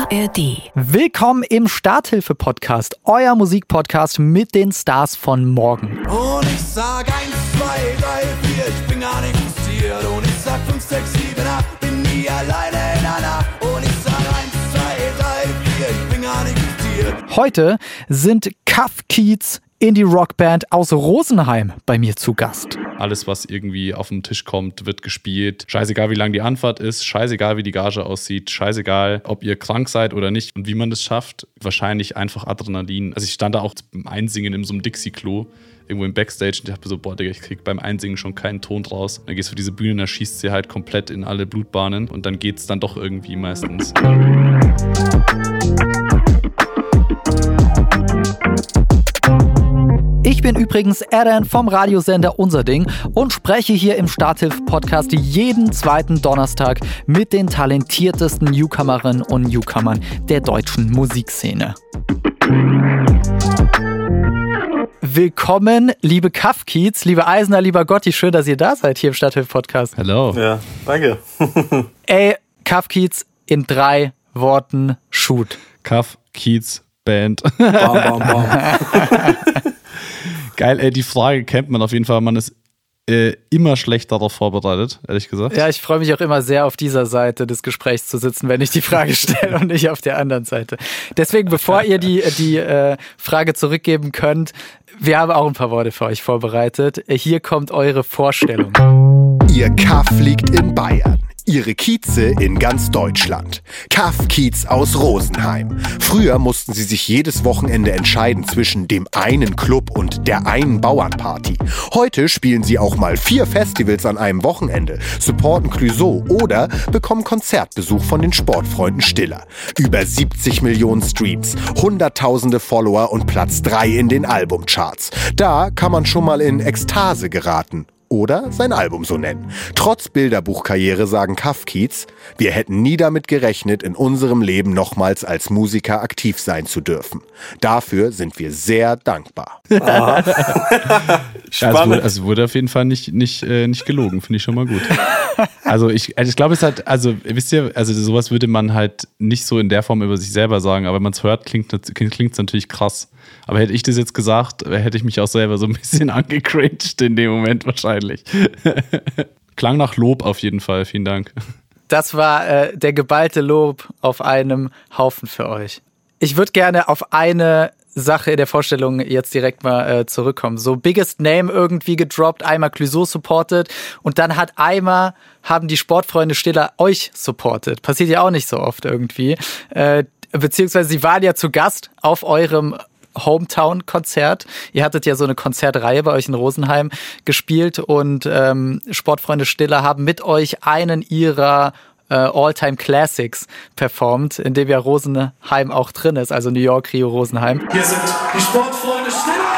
ARD. Willkommen im Starthilfe-Podcast, euer Musikpodcast mit den Stars von morgen. Und ich sag 1, 2, 3, 4, ich bin gar nicht frustriert. Und ich sag 5, 6, 7, 8, bin nie alleine in der Nacht. Und ich sag 1, 2, 3, 4, ich bin gar nicht frustriert. Heute sind Cuff Keats, Indie-Rockband aus Rosenheim, bei mir zu Gast. Alles, was irgendwie auf den Tisch kommt, wird gespielt. Scheißegal, wie lang die Anfahrt ist. Scheißegal, wie die Gage aussieht. Scheißegal, ob ihr krank seid oder nicht. Und wie man das schafft, wahrscheinlich einfach Adrenalin. Also ich stand da auch beim Einsingen in so einem Dixie-Klo, irgendwo im Backstage, und ich dachte so, boah, Digga, ich krieg beim Einsingen schon keinen Ton draus. Dann gehst du auf diese Bühne, dann schießt sie halt komplett in alle Blutbahnen und dann geht's dann doch irgendwie meistens. Ich bin übrigens Eren vom Radiosender Unser Ding und spreche hier im Starthilfe-Podcast jeden zweiten Donnerstag mit den talentiertesten Newcomerinnen und Newcomern der deutschen Musikszene. Willkommen, liebe Cuff Keats, liebe Eisner, lieber Gotti, schön, dass ihr da seid hier im Starthilfe-Podcast. Hello. Ja, danke. Ey, Cuff Keats in 3 Worten, shoot. Cuff Keats Band. Bam, bam, bam. Geil, ey, die Frage kennt man auf jeden Fall. Man ist immer schlecht darauf vorbereitet, ehrlich gesagt. Ja, ich freue mich auch immer sehr, auf dieser Seite des Gesprächs zu sitzen, wenn ich die Frage stelle und nicht auf der anderen Seite. Deswegen, bevor ihr die Frage zurückgeben könnt, wir haben auch ein paar Worte für euch vorbereitet. Hier kommt eure Vorstellung. Ihr Kaff liegt in Bayern. Ihre Kieze in ganz Deutschland. Cuff Keats aus Rosenheim. Früher mussten sie sich jedes Wochenende entscheiden zwischen dem einen Club und der einen Bauernparty. Heute spielen sie auch mal 4 Festivals an einem Wochenende, supporten Clouseau oder bekommen Konzertbesuch von den Sportfreunden Stiller. Über 70 Millionen Streams, hunderttausende Follower und Platz 3 in den Albumcharts. Da kann man schon mal in Ekstase geraten. Oder sein Album so nennen. Trotz Bilderbuchkarriere sagen Cuff Keats, wir hätten nie damit gerechnet, in unserem Leben nochmals als Musiker aktiv sein zu dürfen. Dafür sind wir sehr dankbar. Spannend. Also wurde auf jeden Fall nicht gelogen, finde ich schon mal gut. Also ich glaube, es hat, also wisst ihr, also sowas würde man halt nicht so in der Form über sich selber sagen, aber wenn man es hört, klingt es natürlich krass. Aber hätte ich das jetzt gesagt, hätte ich mich auch selber so ein bisschen angecringed in dem Moment wahrscheinlich. Klang nach Lob auf jeden Fall, vielen Dank. Das war der geballte Lob auf einem Haufen für euch. Ich würde gerne auf eine Sache in der Vorstellung jetzt direkt mal zurückkommen. So Biggest Name irgendwie gedroppt, einmal Clouseau supported und dann haben die Sportfreunde Stiller euch supported. Passiert ja auch nicht so oft irgendwie. Beziehungsweise sie waren ja zu Gast auf eurem Hometown-Konzert. Ihr hattet ja so eine Konzertreihe bei euch in Rosenheim gespielt und Sportfreunde Stiller haben mit euch einen ihrer All-Time-Classics performt, in dem ja Rosenheim auch drin ist, also New York, Rio, Rosenheim. Hier sind die Sportfreunde Stiller.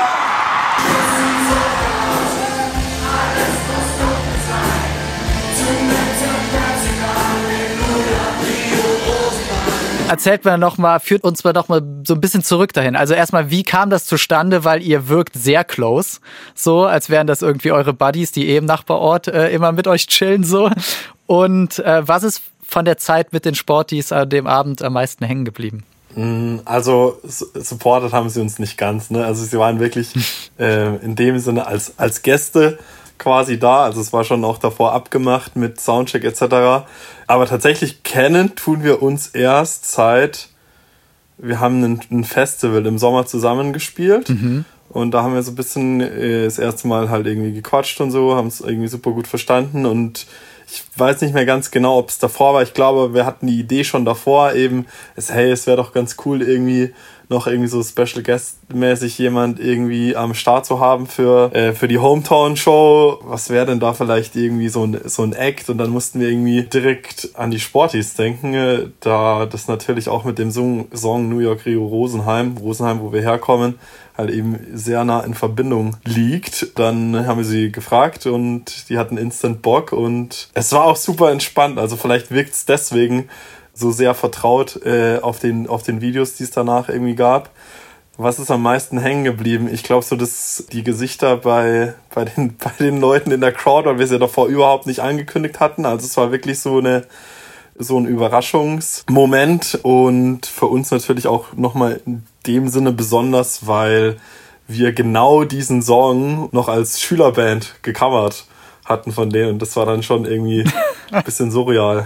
Führt uns mal noch mal so ein bisschen zurück dahin. Also erstmal, wie kam das zustande? Weil ihr wirkt sehr close, so als wären das irgendwie eure Buddies, die im Nachbarort immer mit euch chillen so. Und was ist von der Zeit mit den Sporties an dem Abend am meisten hängen geblieben? Also supportet haben sie uns nicht ganz, ne? Also sie waren wirklich in dem Sinne als Gäste quasi da, also es war schon auch davor abgemacht mit Soundcheck etc. Aber tatsächlich kennen tun wir uns erst wir haben ein Festival im Sommer zusammen gespielt und da haben wir so ein bisschen das erste Mal halt irgendwie gequatscht und so, haben es irgendwie super gut verstanden und ich weiß nicht mehr ganz genau, ob es davor war. Ich glaube, wir hatten die Idee schon davor eben, es wäre doch ganz cool irgendwie noch irgendwie so Special Guest-mäßig jemand irgendwie am Start zu haben für die Hometown-Show. Was wäre denn da vielleicht irgendwie so ein Act? Und dann mussten wir irgendwie direkt an die Sporties denken, da das natürlich auch mit dem Song New York, Rio, Rosenheim, wo wir herkommen, halt eben sehr nah in Verbindung liegt. Dann haben wir sie gefragt und die hatten instant Bock und es war auch super entspannt. Also vielleicht wirkt es deswegen so sehr vertraut auf den Videos, die es danach irgendwie gab. Was ist am meisten hängen geblieben? Ich glaube so, dass die Gesichter bei den Leuten in der Crowd, weil wir es ja davor überhaupt nicht angekündigt hatten. Also es war wirklich so eine so ein Überraschungsmoment und für uns natürlich auch nochmal in dem Sinne besonders, weil wir genau diesen Song noch als Schülerband gecovert hatten von denen und das war dann schon irgendwie ein bisschen surreal,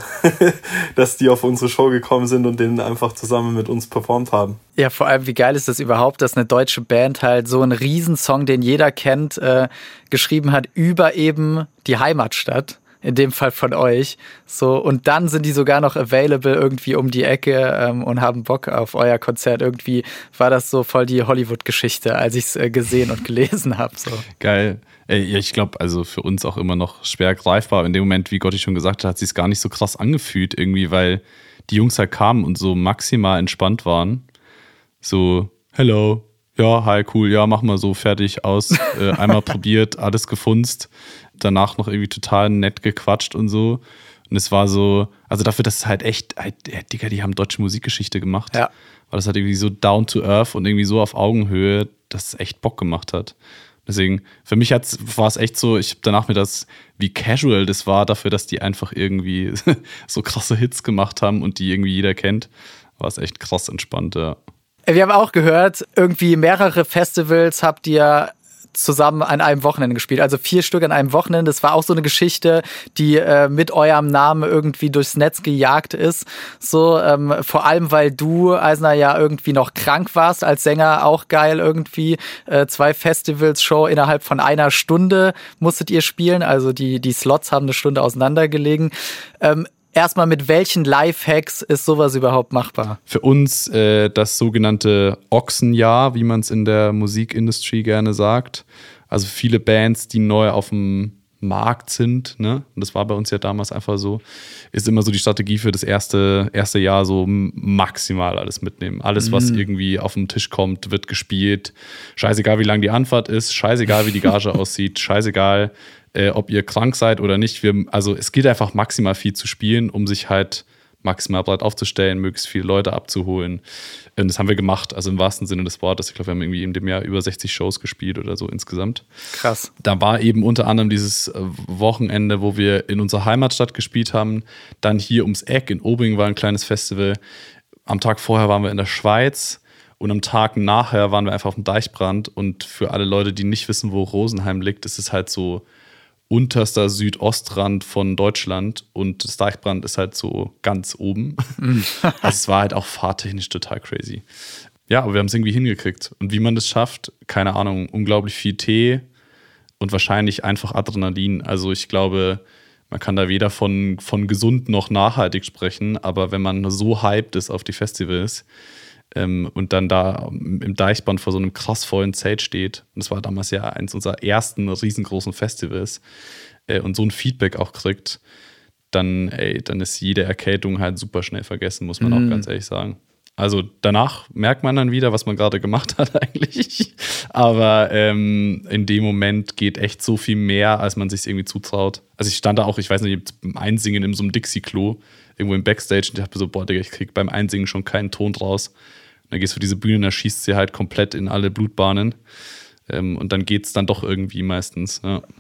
dass die auf unsere Show gekommen sind und den einfach zusammen mit uns performt haben. Ja, vor allem, wie geil ist das überhaupt, dass eine deutsche Band halt so einen Riesensong, den jeder kennt, geschrieben hat über eben die Heimatstadt. In dem Fall von euch. So, und dann sind die sogar noch available irgendwie um die Ecke und haben Bock auf euer Konzert. Irgendwie war das so voll die Hollywood-Geschichte, als ich es gesehen und gelesen habe. So. Geil. Ja, ich glaube, also für uns auch immer noch schwer greifbar. In dem Moment, wie Gotti schon gesagt hat, sich es gar nicht so krass angefühlt irgendwie, weil die Jungs halt kamen und so maximal entspannt waren. So, hello, ja, hi, cool, ja, mach mal so, fertig, aus, einmal probiert, alles gefunzt. Danach noch irgendwie total nett gequatscht und so. Und es war so, also dafür, dass es halt echt, Digga, die haben deutsche Musikgeschichte gemacht. Ja. Weil das halt irgendwie so down to earth und irgendwie so auf Augenhöhe, dass es echt Bock gemacht hat. Deswegen, für mich war es echt so, ich habe danach mir das, wie casual das war, dafür, dass die einfach irgendwie so krasse Hits gemacht haben und die irgendwie jeder kennt, war es echt krass entspannt, ja. Wir haben auch gehört, irgendwie mehrere Festivals habt ihr zusammen an einem Wochenende gespielt, also 4 Stück an einem Wochenende. Das war auch so eine Geschichte, die mit eurem Namen irgendwie durchs Netz gejagt ist. So, vor allem, weil du, Eisner, ja irgendwie noch krank warst als Sänger, auch geil irgendwie. 2 Festivals-Show innerhalb von 1 Stunde musstet ihr spielen, also die Slots haben 1 Stunde auseinandergelegen. Erstmal, mit welchen Lifehacks ist sowas überhaupt machbar? Für uns das sogenannte Ochsenjahr, wie man es in der Musikindustrie gerne sagt. Also viele Bands, die neu auf dem Markt sind, ne? Und das war bei uns ja damals einfach so, ist immer so die Strategie für das erste Jahr so maximal alles mitnehmen. Alles, was irgendwie auf den Tisch kommt, wird gespielt. Scheißegal, wie lang die Anfahrt ist, scheißegal, wie die Gage aussieht, scheißegal, ob ihr krank seid oder nicht. Also es geht einfach maximal viel zu spielen, um sich halt maximal breit aufzustellen, möglichst viele Leute abzuholen. Und das haben wir gemacht, also im wahrsten Sinne des Wortes. Ich glaube, wir haben irgendwie in dem Jahr über 60 Shows gespielt oder so insgesamt. Krass. Da war eben unter anderem dieses Wochenende, wo wir in unserer Heimatstadt gespielt haben. Dann hier ums Eck in Obing war ein kleines Festival. Am Tag vorher waren wir in der Schweiz. Und am Tag nachher waren wir einfach auf dem Deichbrand. Und für alle Leute, die nicht wissen, wo Rosenheim liegt, ist es halt so unterster Südostrand von Deutschland und das Deichbrand ist halt so ganz oben. Also es war halt auch fahrtechnisch total crazy. Ja, aber wir haben es irgendwie hingekriegt. Und wie man das schafft, keine Ahnung, unglaublich viel Tee und wahrscheinlich einfach Adrenalin. Also ich glaube, man kann da weder von gesund noch nachhaltig sprechen, aber wenn man so hyped ist auf die Festivals, und dann da im Deichbrand vor so einem krass vollen Zelt steht. Und das war damals ja eins unserer ersten riesengroßen Festivals. Und so ein Feedback auch kriegt, dann ist jede Erkältung halt super schnell vergessen, muss man auch ganz ehrlich sagen. Also danach merkt man dann wieder, was man gerade gemacht hat eigentlich. Aber in dem Moment geht echt so viel mehr, als man sich irgendwie zutraut. Also ich stand da auch, ich weiß nicht, beim Einsingen in so einem Dixie-Klo, irgendwo im Backstage und ich dachte so, boah, Digga, ich krieg beim Einsingen schon keinen Ton draus. Dann gehst du für diese Bühne, da schießt sie halt komplett in alle Blutbahnen. Und dann geht's dann doch irgendwie meistens.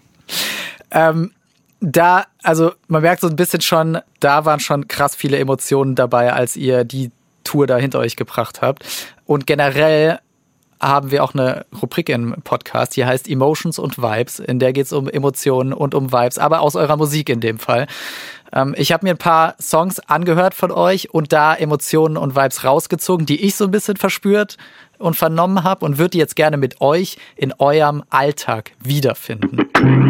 Ja. Also man merkt so ein bisschen schon, da waren schon krass viele Emotionen dabei, als ihr die Tour da hinter euch gebracht habt. Und generell haben wir auch eine Rubrik im Podcast, die heißt Emotions und Vibes. In der geht es um Emotionen und um Vibes, aber aus eurer Musik in dem Fall. Ich habe mir ein paar Songs angehört von euch und da Emotionen und Vibes rausgezogen, die ich so ein bisschen verspürt und vernommen habe und würde die jetzt gerne mit euch in eurem Alltag wiederfinden.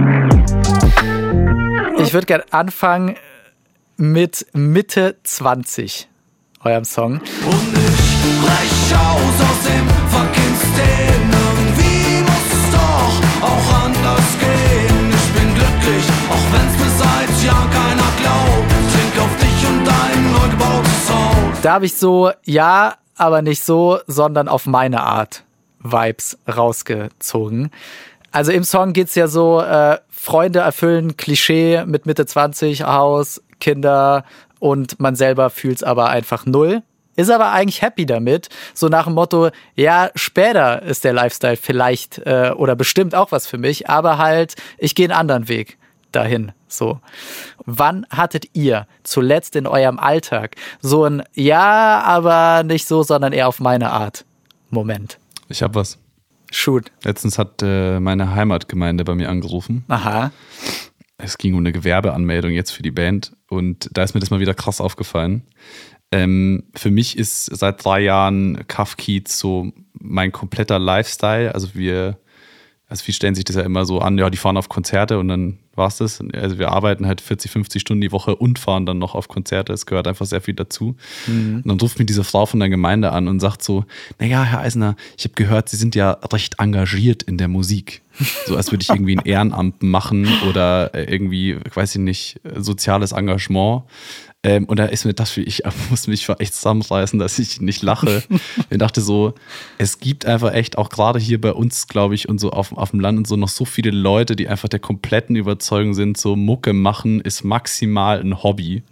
Ich würde gerne anfangen mit Mitte 20, eurem Song. Und ich brech aus dem fucking System. Irgendwie muss es doch auch anders gehen. Ich bin glücklich, auch wenn's mir seit Jahren keiner glaubt. Trink auf dich und dein neu gebautes Haus. Da habe ich so, ja, aber nicht so, sondern auf meine Art Vibes rausgezogen. Also im Song geht's ja so, Freunde erfüllen Klischee mit Mitte 20, Haus, Kinder und man selber fühlt's aber einfach null. Ist aber eigentlich happy damit, so nach dem Motto, ja, später ist der Lifestyle vielleicht oder bestimmt auch was für mich, aber halt, ich gehe einen anderen Weg. dahin. So. Wann hattet ihr zuletzt in eurem Alltag so ein ja, aber nicht so, sondern eher auf meine Art Moment? Ich habe was. Shoot. Letztens hat meine Heimatgemeinde bei mir angerufen. Aha. Es ging um eine Gewerbeanmeldung jetzt für die Band und da ist mir das mal wieder krass aufgefallen. Für mich ist seit 3 Jahren Kaff Kiez so mein kompletter Lifestyle. Also viele stellen sich das ja immer so an, ja, die fahren auf Konzerte und dann war's das. Also wir arbeiten halt 40, 50 Stunden die Woche und fahren dann noch auf Konzerte. Es gehört einfach sehr viel dazu. Und dann ruft mich diese Frau von der Gemeinde an und sagt so, naja, Herr Eisner, ich habe gehört, Sie sind ja recht engagiert in der Musik. So als würde ich irgendwie ein Ehrenamt machen oder irgendwie, weiß ich nicht, soziales Engagement. Und da ist mir das, ich muss mich echt zusammenreißen, dass ich nicht lache. Ich dachte so, es gibt einfach echt, auch gerade hier bei uns, glaube ich, und so auf dem Land und so noch so viele Leute, die einfach der kompletten Überzeugung sind, so Mucke machen ist maximal ein Hobby.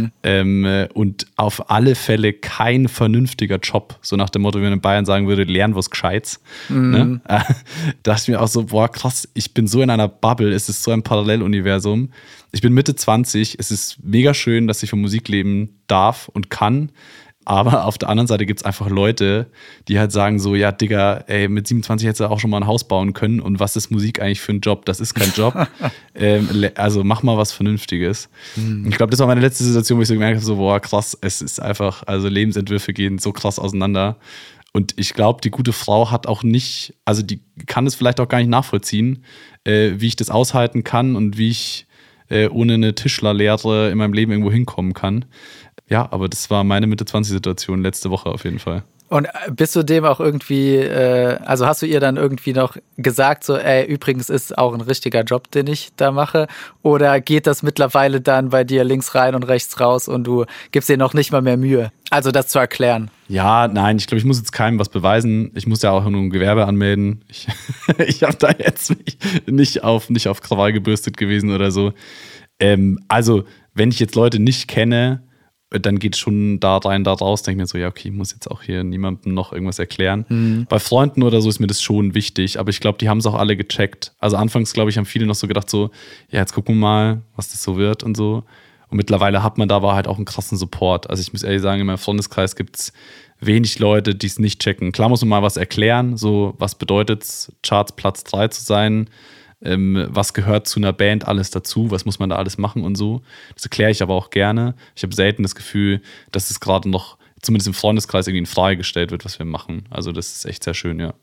Und auf alle Fälle kein vernünftiger Job. So nach dem Motto, wenn man in Bayern sagen würde, lernen was Gescheites. Ne? Da dachte ich mir auch so, boah krass, ich bin so in einer Bubble, es ist so ein Paralleluniversum. Ich bin Mitte 20, es ist mega schön, dass ich von Musik leben darf und kann, aber auf der anderen Seite gibt es einfach Leute, die halt sagen so, ja Digga, ey, mit 27 hättest du auch schon mal ein Haus bauen können und was ist Musik eigentlich für ein Job? Das ist kein Job, also mach mal was Vernünftiges. Ich glaube, das war meine letzte Situation, wo ich so gemerkt habe, so boah krass, es ist einfach, also Lebensentwürfe gehen so krass auseinander. Und ich glaube, die gute Frau hat auch nicht, also die kann es vielleicht auch gar nicht nachvollziehen, wie ich das aushalten kann und wie ich ohne eine Tischlerlehre in meinem Leben irgendwo hinkommen kann. Ja, aber das war meine Mitte-20-Situation letzte Woche auf jeden Fall. Und bist du dem auch irgendwie, also hast du ihr dann irgendwie noch gesagt, so, übrigens ist auch ein richtiger Job, den ich da mache? Oder geht das mittlerweile dann bei dir links rein und rechts raus und du gibst dir noch nicht mal mehr Mühe, also das zu erklären? Ja, nein, ich glaube, ich muss jetzt keinem was beweisen. Ich muss ja auch nur ein Gewerbe anmelden. Ich habe da jetzt nicht auf Krawall gebürstet gewesen oder so. Also, wenn ich jetzt Leute nicht kenne, dann geht es schon da rein, da raus, denke ich mir so, ja, okay, ich muss jetzt auch hier niemandem noch irgendwas erklären. Bei Freunden oder so ist mir das schon wichtig, aber ich glaube, die haben es auch alle gecheckt. Also anfangs, glaube ich, haben viele noch so gedacht so, ja, jetzt gucken wir mal, was das so wird und so. Und mittlerweile hat man da aber halt auch einen krassen Support. Also ich muss ehrlich sagen, in meinem Freundeskreis gibt es wenig Leute, die es nicht checken. Klar muss man mal was erklären, so was bedeutet es, Charts Platz 3 zu sein, was gehört zu einer Band alles dazu, was muss man da alles machen und so. Das erkläre ich aber auch gerne. Ich habe selten das Gefühl, dass es gerade noch, zumindest im Freundeskreis, irgendwie in Frage gestellt wird, was wir machen. Also das ist echt sehr schön, ja.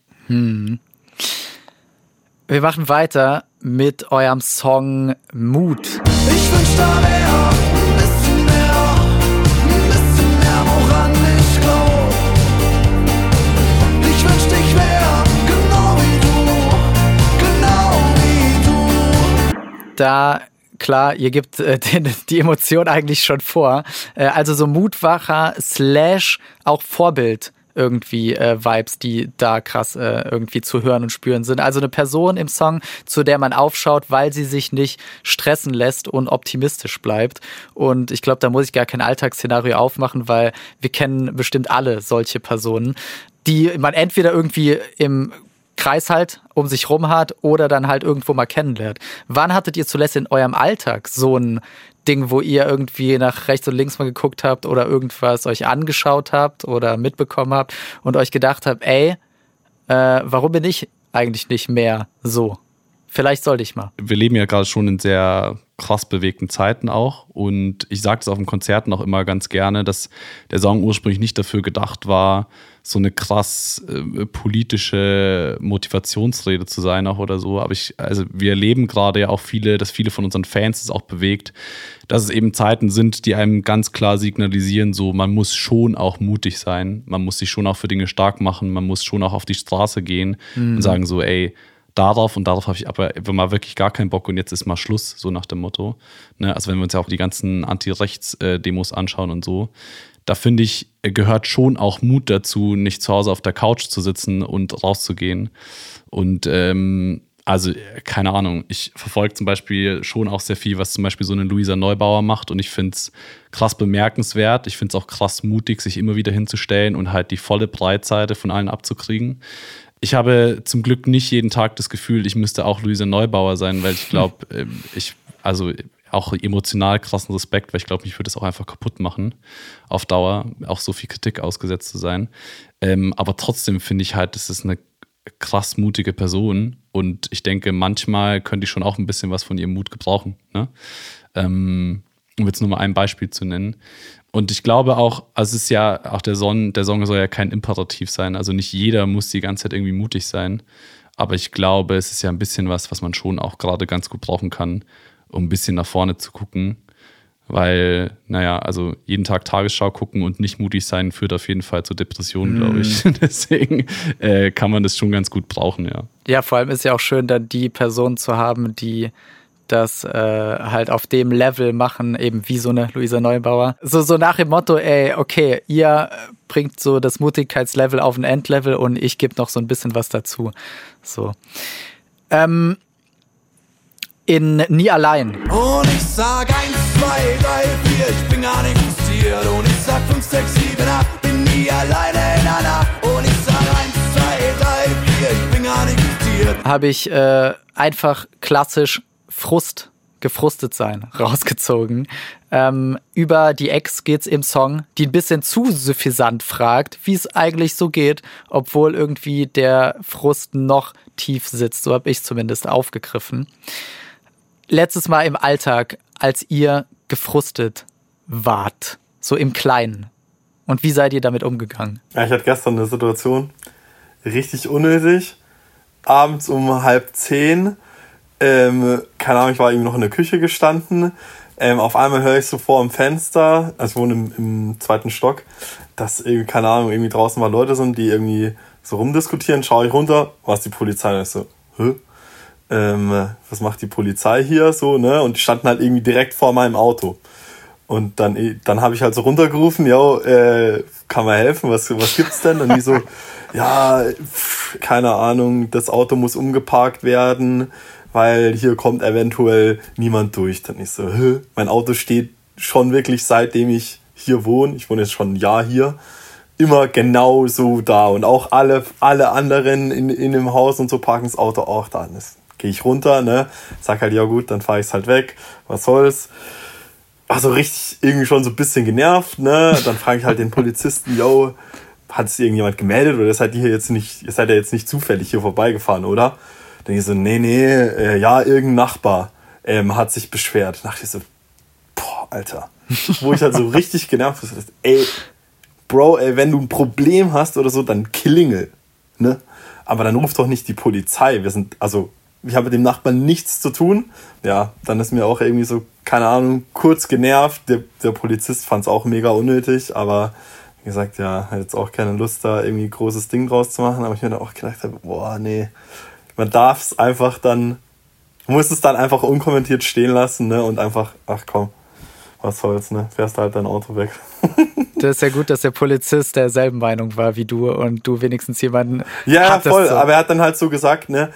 Wir machen weiter mit eurem Song Mut. Ich wünsch da mehr, ein bisschen mehr, woran ich glaub. Ich wünsch dich mehr, genau wie du. Da, klar, ihr gebt die Emotion eigentlich schon vor. Also so Mutmacher / auch Vorbild irgendwie Vibes, die da krass irgendwie zu hören und spüren sind. Also eine Person im Song, zu der man aufschaut, weil sie sich nicht stressen lässt und optimistisch bleibt. Und ich glaube, da muss ich gar kein Alltagsszenario aufmachen, weil wir kennen bestimmt alle solche Personen, die man entweder irgendwie im Kreis halt um sich rum hat oder dann halt irgendwo mal kennenlernt. Wann hattet ihr zuletzt in eurem Alltag so ein Ding, wo ihr irgendwie nach rechts und links mal geguckt habt oder irgendwas euch angeschaut habt oder mitbekommen habt und euch gedacht habt, warum bin ich eigentlich nicht mehr so? Vielleicht sollte ich mal. Wir leben ja gerade schon in sehr krass bewegten Zeiten auch und ich sage das auf den Konzerten auch immer ganz gerne, dass der Song ursprünglich nicht dafür gedacht war, so eine krass politische Motivationsrede zu sein auch oder so, aber wir erleben gerade ja auch dass viele von unseren Fans es auch bewegt, dass es eben Zeiten sind, die einem ganz klar signalisieren, so man muss schon auch mutig sein, man muss sich schon auch für Dinge stark machen, man muss schon auch auf die Straße gehen und sagen so, darauf habe ich aber mal wirklich gar keinen Bock und jetzt ist mal Schluss, so nach dem Motto. Ne? Also wenn wir uns ja auch die ganzen Anti-Rechts-Demos anschauen und so, da finde ich, gehört schon auch Mut dazu, nicht zu Hause auf der Couch zu sitzen und rauszugehen. Und also keine Ahnung, ich verfolge zum Beispiel schon auch sehr viel, was zum Beispiel so eine Luisa Neubauer macht und ich finde es krass bemerkenswert. Ich finde es auch krass mutig, sich immer wieder hinzustellen und halt die volle Breitseite von allen abzukriegen. Ich habe zum Glück nicht jeden Tag das Gefühl, ich müsste auch Luisa Neubauer sein, weil ich glaube, also auch emotional krassen Respekt, weil ich glaube, mich würde es auch einfach kaputt machen, auf Dauer, auch so viel Kritik ausgesetzt zu sein. Aber trotzdem finde ich halt, das ist eine krass mutige Person und ich denke, manchmal könnte ich schon auch ein bisschen was von ihrem Mut gebrauchen, ne? Um jetzt nur mal ein Beispiel zu nennen. Und ich glaube auch, also es ist ja auch der Song soll ja kein Imperativ sein, also nicht jeder muss die ganze Zeit irgendwie mutig sein, aber ich glaube, es ist ja ein bisschen was man schon auch gerade ganz gut brauchen kann, um ein bisschen nach vorne zu gucken, weil, also jeden Tag Tagesschau gucken und nicht mutig sein führt auf jeden Fall zu Depressionen, glaube ich. Deswegen kann man das schon ganz gut brauchen, ja. Ja, vor allem ist ja auch schön, dann die Person zu haben, die das halt auf dem Level machen, eben wie so eine Luisa Neubauer. So nach dem Motto, okay, ihr bringt so das Mutigkeitslevel auf ein Endlevel und ich gebe noch so ein bisschen was dazu. So. In Nie allein. Und ich sag 1, 2, 3, 4, ich bin gar nicht interessiert. Und ich sag 5, 6, 7, 8, bin nie alleine in einer. Und ich sag 1, 2, 3, 4, ich bin gar nicht interessiert. Habe ich einfach klassisch gefrustet sein, rausgezogen. Über die Ex geht's im Song, die ein bisschen zu suffisant fragt, wie es eigentlich so geht, obwohl irgendwie der Frust noch tief sitzt. So habe ich zumindest aufgegriffen. Letztes Mal im Alltag, als ihr gefrustet wart, so im Kleinen. Und wie seid ihr damit umgegangen? Ja, ich hatte gestern eine Situation, richtig unnötig. Abends um 9:30, keine Ahnung, ich war irgendwie noch in der Küche gestanden. Auf einmal höre ich so vor dem Fenster, also ich wohne im 2. Stock, dass irgendwie, keine Ahnung, irgendwie draußen mal Leute sind, die irgendwie so rumdiskutieren. Schaue ich runter, war es die Polizei. Und ich so, was macht die Polizei hier so, ne? Und die standen halt irgendwie direkt vor meinem Auto. Und dann habe ich halt so runtergerufen, kann man helfen, was gibt's denn? Und die so, keine Ahnung, das Auto muss umgeparkt werden, weil hier kommt eventuell niemand durch. Dann ich so, mein Auto steht schon wirklich, seitdem ich hier wohne, ich wohne jetzt schon ein Jahr hier, immer genau so da. Und auch alle anderen in dem Haus und so parken das Auto auch da. Das gehe ich runter, ne, sag halt, ja gut, dann fahre ich es halt weg, was soll's. Also richtig irgendwie schon so ein bisschen genervt, ne, dann frage ich halt den Polizisten, hat es irgendjemand gemeldet oder ihr seid ja jetzt nicht zufällig hier vorbeigefahren, oder? Dann ich so, irgendein Nachbar hat sich beschwert. Da dachte ich so, boah, Alter. Wo ich halt so richtig genervt bin, Bro, wenn du ein Problem hast oder so, dann klingel, ne? Aber dann ruf doch nicht die Polizei. Ich habe mit dem Nachbarn nichts zu tun. Ja, dann ist mir auch irgendwie so, keine Ahnung, kurz genervt. Der Polizist fand es auch mega unnötig, aber wie gesagt, ja, hat jetzt auch keine Lust, da irgendwie ein großes Ding draus zu machen. Aber ich mir dann auch gedacht habe, boah, nee. Man darf es einfach dann, muss es dann einfach unkommentiert stehen lassen, ne? Und einfach, ach komm, was soll's, ne? Fährst halt dein Auto weg. Das ist ja gut, dass der Polizist derselben Meinung war wie du und du wenigstens jemanden hattest. Ja, voll, so. Aber er hat dann halt so gesagt, ne?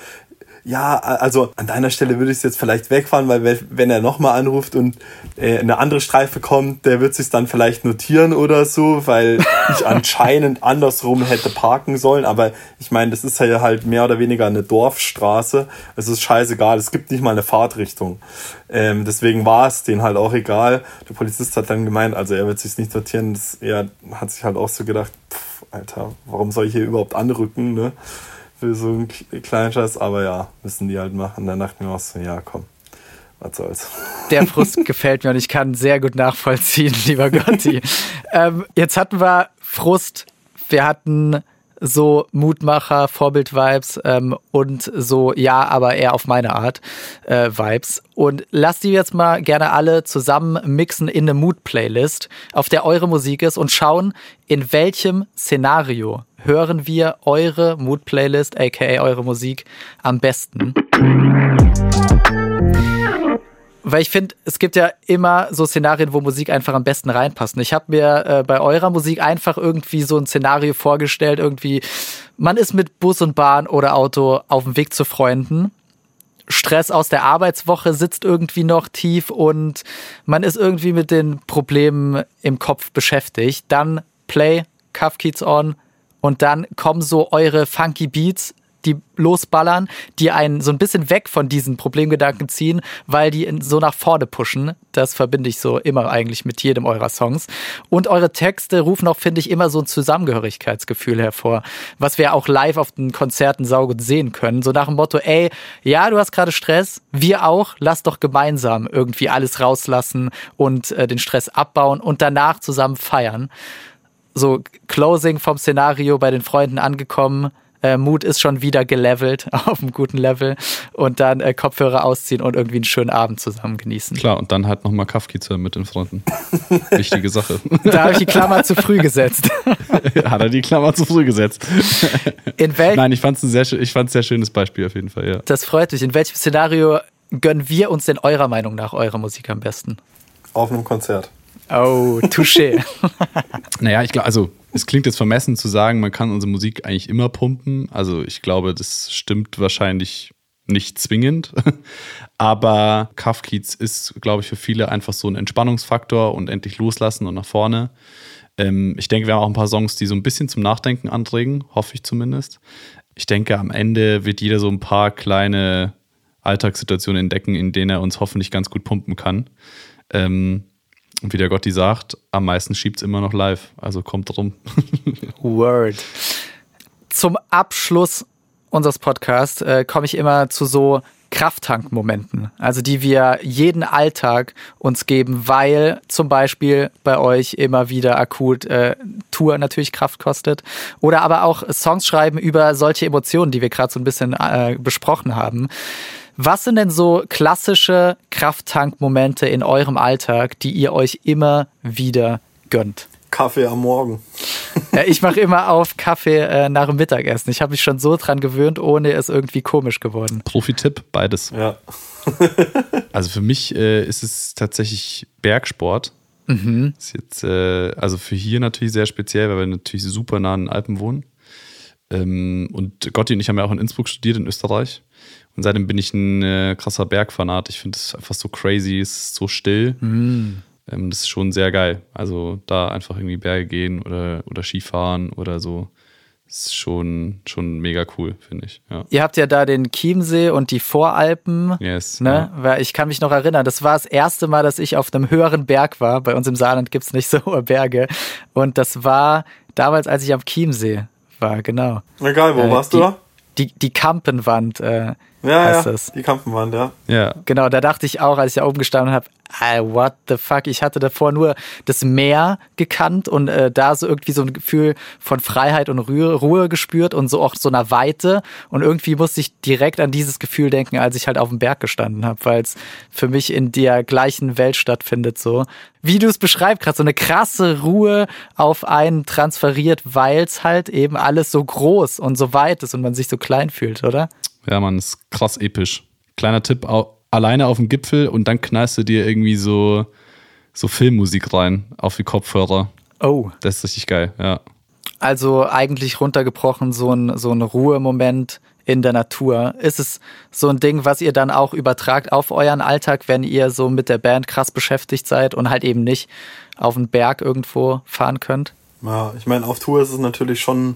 Ja, also an deiner Stelle würde ich es jetzt vielleicht wegfahren, weil wenn er nochmal anruft und eine andere Streife kommt, der wird sich dann vielleicht notieren oder so, weil ich anscheinend andersrum hätte parken sollen. Aber ich meine, das ist ja halt mehr oder weniger eine Dorfstraße. Es ist scheißegal, es gibt nicht mal eine Fahrtrichtung. Deswegen war es denen halt auch egal. Der Polizist hat dann gemeint, also er wird sich nicht notieren. Er hat sich halt auch so gedacht, Alter, warum soll ich hier überhaupt anrücken, ne? Für so einen kleinen Scheiß, aber ja, müssen die halt machen. Dann dachte ich mir auch so, ja komm, was soll's. Der Frust gefällt mir und ich kann sehr gut nachvollziehen, lieber Gotti. Jetzt hatten wir Frust, wir hatten so Mutmacher, Vorbild-Vibes und so, ja, aber eher auf meine Art Vibes. Und lasst die jetzt mal gerne alle zusammen mixen in eine Mood-Playlist, auf der eure Musik ist und schauen, in welchem Szenario hören wir eure Mood-Playlist, aka eure Musik, am besten. Weil ich finde, es gibt ja immer so Szenarien, wo Musik einfach am besten reinpasst. Ich habe mir bei eurer Musik einfach irgendwie so ein Szenario vorgestellt, irgendwie, man ist mit Bus und Bahn oder Auto auf dem Weg zu Freunden. Stress aus der Arbeitswoche sitzt irgendwie noch tief und man ist irgendwie mit den Problemen im Kopf beschäftigt. Dann Play, Cuff Keats on und dann kommen so eure funky Beats, die losballern, die einen so ein bisschen weg von diesen Problemgedanken ziehen, weil die so nach vorne pushen. Das verbinde ich so immer eigentlich mit jedem eurer Songs. Und eure Texte rufen auch, finde ich, immer so ein Zusammengehörigkeitsgefühl hervor, was wir auch live auf den Konzerten saugut sehen können. So nach dem Motto, ey, ja, du hast gerade Stress, wir auch, lass doch gemeinsam irgendwie alles rauslassen und den Stress abbauen und danach zusammen feiern. So Closing vom Szenario bei den Freunden angekommen, Mood ist schon wieder gelevelt auf einem guten Level und dann Kopfhörer ausziehen und irgendwie einen schönen Abend zusammen genießen. Klar, und dann halt nochmal Kaffkiez mit den Freunden. Wichtige Sache. Da habe ich die Klammer zu früh gesetzt. Hat er die Klammer zu früh gesetzt. Nein, ich fand es ein sehr schönes Beispiel auf jeden Fall, ja. Das freut mich. In welchem Szenario gönnen wir uns denn eurer Meinung nach eure Musik am besten? Auf einem Konzert. Oh, touché. Naja, ich glaube, also es klingt jetzt vermessen zu sagen, man kann unsere Musik eigentlich immer pumpen. Also ich glaube, das stimmt wahrscheinlich nicht zwingend. Aber Kaffkiez ist, glaube ich, für viele einfach so ein Entspannungsfaktor und endlich loslassen und nach vorne. Ich denke, wir haben auch ein paar Songs, die so ein bisschen zum Nachdenken anregen, hoffe ich zumindest. Ich denke, am Ende wird jeder so ein paar kleine Alltagssituationen entdecken, in denen er uns hoffentlich ganz gut pumpen kann. Und wie der Gotti sagt, am meisten schiebt es immer noch live. Also kommt rum. Word. Zum Abschluss unseres Podcasts komme ich immer zu so Krafttankmomenten, also die wir jeden Alltag uns geben, weil zum Beispiel bei euch immer wieder akut Tour natürlich Kraft kostet oder aber auch Songs schreiben über solche Emotionen, die wir gerade so ein bisschen besprochen haben. Was sind denn so klassische Krafttankmomente in eurem Alltag, die ihr euch immer wieder gönnt? Kaffee am Morgen. Ja, ich mache immer auf Kaffee nach dem Mittagessen. Ich habe mich schon so dran gewöhnt, ohne es irgendwie komisch geworden. Profi-Tipp, beides. Ja. Also für mich ist es tatsächlich Bergsport. Ist jetzt, also für hier natürlich sehr speziell, weil wir natürlich super nah an den Alpen wohnen. Und Gotti und ich haben ja auch in Innsbruck studiert, in Österreich. Und seitdem bin ich ein krasser Bergfanat. Ich finde es einfach so crazy, es ist so still. Das ist schon sehr geil. Also da einfach irgendwie Berge gehen oder Skifahren oder so. Das ist schon mega cool, finde ich. Ja. Ihr habt ja da den Chiemsee und die Voralpen. Yes. Ne? Ja. Weil ich kann mich noch erinnern, das war das erste Mal, dass ich auf einem höheren Berg war. Bei uns im Saarland gibt es nicht so hohe Berge. Und das war damals, als ich am Chiemsee war, genau. Na geil, wo warst du da? Die Kampenwand heißt das. Die Kampenwand, ja. Ja. Genau, da dachte ich auch, als ich da oben gestanden habe, what the fuck, ich hatte davor nur das Meer gekannt und da so irgendwie so ein Gefühl von Freiheit und Ruhe gespürt und so auch so einer Weite und irgendwie musste ich direkt an dieses Gefühl denken, als ich halt auf dem Berg gestanden habe, weil es für mich in der gleichen Welt stattfindet so. Wie du es beschreibst, gerade so eine krasse Ruhe auf einen transferiert, weil es halt eben alles so groß und so weit ist und man sich so klein fühlt, oder? Ja, Mann, ist krass episch. Kleiner Tipp, alleine auf dem Gipfel und dann knallst du dir irgendwie so Filmmusik rein auf die Kopfhörer. Oh. Das ist richtig geil, ja. Also eigentlich runtergebrochen so ein Ruhemoment in der Natur. Ist es so ein Ding, was ihr dann auch übertragt auf euren Alltag, wenn ihr so mit der Band krass beschäftigt seid und halt eben nicht auf den Berg irgendwo fahren könnt? Ja, ich meine, auf Tour ist es natürlich schon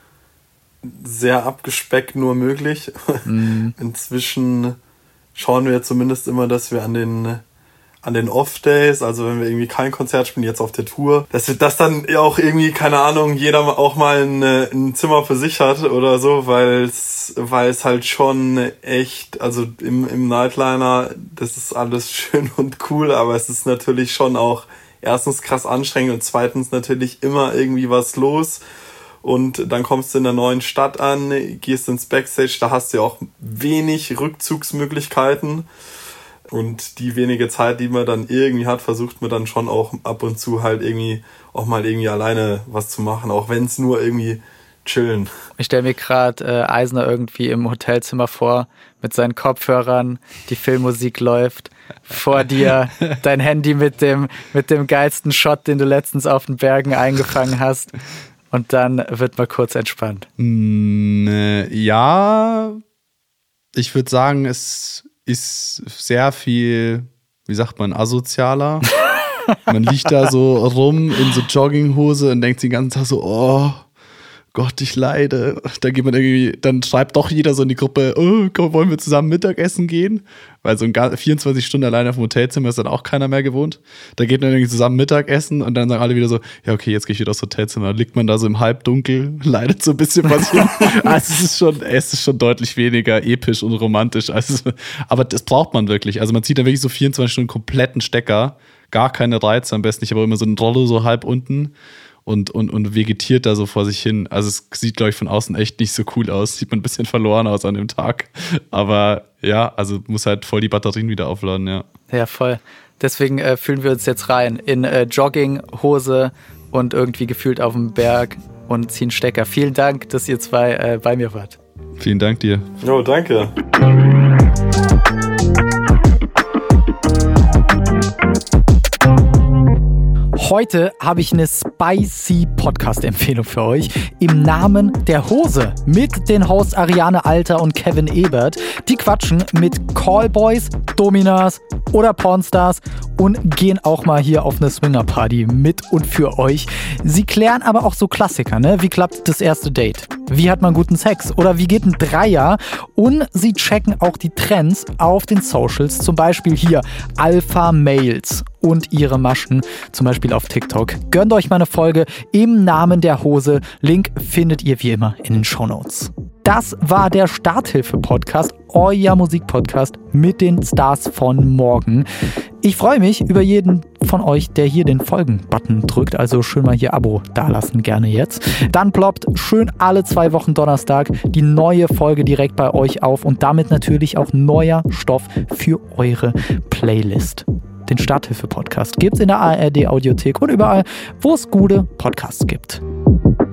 sehr abgespeckt nur möglich. Inzwischen schauen wir zumindest immer, dass wir an den Off-Days, also wenn wir irgendwie kein Konzert spielen, jetzt auf der Tour, dass dann auch irgendwie, keine Ahnung, jeder auch mal ein Zimmer für sich hat oder so, weil es halt schon echt, also im Nightliner, das ist alles schön und cool, aber es ist natürlich schon auch erstens krass anstrengend und zweitens natürlich immer irgendwie was los. Und dann kommst du in einer neuen Stadt an, gehst ins Backstage, da hast du ja auch wenig Rückzugsmöglichkeiten. Und die wenige Zeit, die man dann irgendwie hat, versucht man dann schon auch ab und zu halt irgendwie auch mal irgendwie alleine was zu machen, auch wenn es nur irgendwie chillen. Ich stelle mir gerade Eisner irgendwie im Hotelzimmer vor, mit seinen Kopfhörern, die Filmmusik läuft, vor dir dein Handy mit dem geilsten Shot, den du letztens auf den Bergen eingefangen hast. Und dann wird mal kurz entspannt. Ja, ich würde sagen, es ist sehr viel, wie sagt man, asozialer. Man liegt da so rum in so Jogginghose und denkt den ganzen Tag so, oh, Gott, ich leide. Dann schreibt doch jeder so in die Gruppe, oh, komm, wollen wir zusammen Mittagessen gehen? Weil so 24 Stunden alleine auf dem Hotelzimmer ist dann auch keiner mehr gewohnt. Da geht man irgendwie zusammen Mittagessen und dann sagen alle wieder so, ja okay, jetzt gehe ich wieder aufs Hotelzimmer. Dann liegt man da so im Halbdunkel, leidet so ein bisschen was hin. Also es ist schon deutlich weniger episch und romantisch. Aber das braucht man wirklich. Also man zieht dann wirklich so 24 Stunden kompletten Stecker, gar keine Reize am besten. Ich habe immer so einen Rollo so halb unten. Und vegetiert da so vor sich hin. Also es sieht, glaube ich, von außen echt nicht so cool aus. Sieht man ein bisschen verloren aus an dem Tag. Aber ja, also muss halt voll die Batterien wieder aufladen, ja. Ja, voll. Deswegen fühlen wir uns jetzt rein in Jogginghose und irgendwie gefühlt auf dem Berg und ziehen Stecker. Vielen Dank, dass ihr zwei bei mir wart. Vielen Dank dir. Jo, danke. Heute habe ich eine spicy Podcast-Empfehlung für euch im Namen der Hose mit den Hosts Ariane Alter und Kevin Ebert. Die quatschen mit Callboys, Dominas oder Pornstars und gehen auch mal hier auf eine Swingerparty mit und für euch. Sie klären aber auch so Klassiker, ne? Wie klappt das erste Date? Wie hat man guten Sex? Oder wie geht ein Dreier? Und sie checken auch die Trends auf den Socials, zum Beispiel hier Alpha-Mails und ihre Maschen, zum Beispiel auf TikTok. Gönnt euch mal eine Folge im Namen der Hose. Link findet ihr wie immer in den Shownotes. Das war der Starthilfe-Podcast, euer Musikpodcast mit den Stars von morgen. Ich freue mich über jeden von euch, der hier den Folgen-Button drückt. Also schön mal hier Abo dalassen, gerne jetzt. Dann ploppt schön alle 2 Wochen Donnerstag die neue Folge direkt bei euch auf und damit natürlich auch neuer Stoff für eure Playlist. Den Starthilfe-Podcast gibt's in der ARD-Audiothek und überall, wo es gute Podcasts gibt.